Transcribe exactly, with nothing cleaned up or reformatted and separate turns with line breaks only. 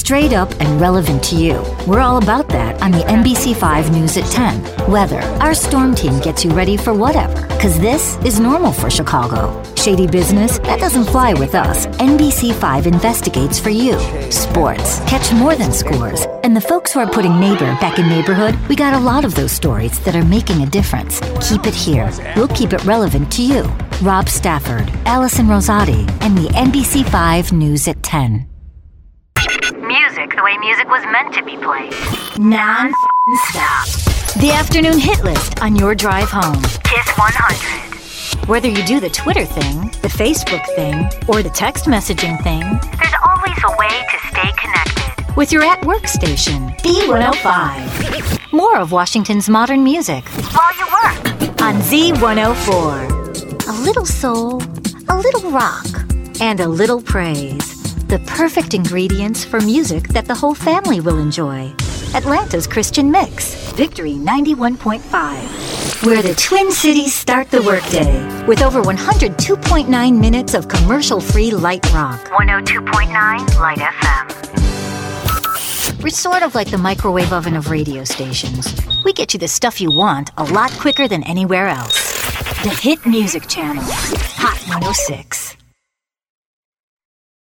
Straight up and relevant to you. We're all about that on the N B C five News at ten. Weather. Our storm team gets you ready for whatever, because this is normal for Chicago. Shady business? That doesn't fly with us. N B C five investigates for you. Sports. Catch more than scores. And the folks who are putting neighbor back in neighborhood, we got a lot of those stories that are making a difference. Keep it here. We'll keep it relevant to you. Rob Stafford, Allison Rosati, and the N B C five News at ten.
Music the way music was meant to be played.
Non-stop. The afternoon hit list on your drive home.
Kiss one hundred.
Whether you do the Twitter thing, the Facebook thing, or the text messaging thing,
there's always a way to stay connected.
With your at-work station, B one oh five. More of Washington's modern music.
While you work.
On Z one oh four. A little soul, a little rock, and a little praise. The perfect ingredients for music that the whole family will enjoy. Atlanta's Christian Mix. Victory ninety-one point five. Where the Twin Cities start the workday. With over one hundred two point nine minutes of commercial-free light rock.
one oh two point nine Light F M.
We're sort of like the microwave oven of radio stations. We get you the stuff you want a lot quicker than anywhere else. The Hit Music Channel. Hot one oh six.